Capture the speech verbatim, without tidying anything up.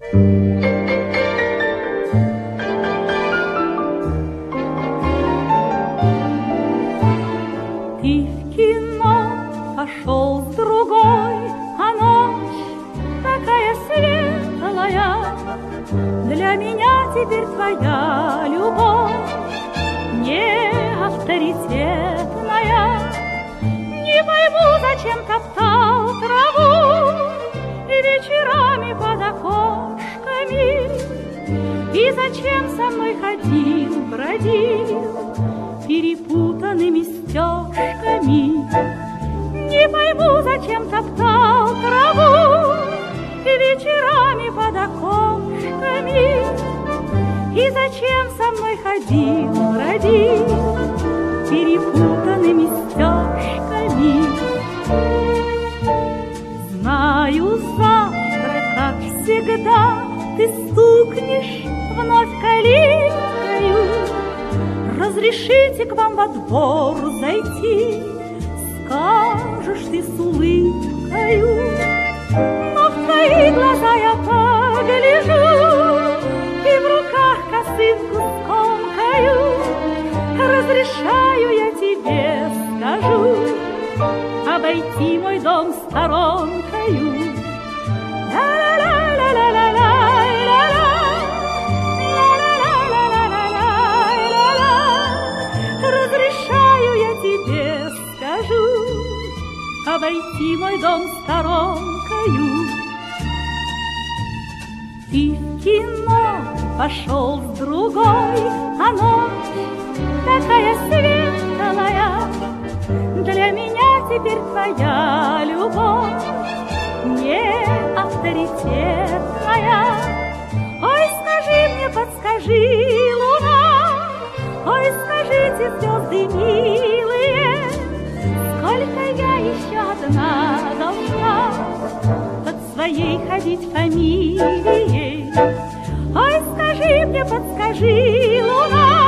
Ты в кино пошел с другой, а ночь такая светлая. Для меня теперь твоя любовь не авторитетная. Не пойму, зачем топтал траву и вечерами под окошками, и зачем со мной ходил, бродил перепутанными стежками. Не пойму, зачем топтал траву и вечерами под окошками, и зачем со мной ходил, бродил перепутанными стежками. Знаю, завтра, как всегда, ты стукнешь вновь калиткою. Разрешите к вам во двор зайти, скажешь ты с улыбкою. Но в твои глаза я погляжу и в руках косынку скомкаю. Разрешаю я тебе, скажу, обойти мой дом сторонкою. Разрешаю я тебе, скажу, обойти мой дом сторонкою. Ты в кино пошел с другой, а ночь такая светлая. Для меня теперь твоя любовь не авторитетная. Ой, скажи мне, подскажи, луна, ой, скажите, звезды милые, сколько я еще одна должна под своей ходить фамилией. Ой, скажи мне, подскажи, луна,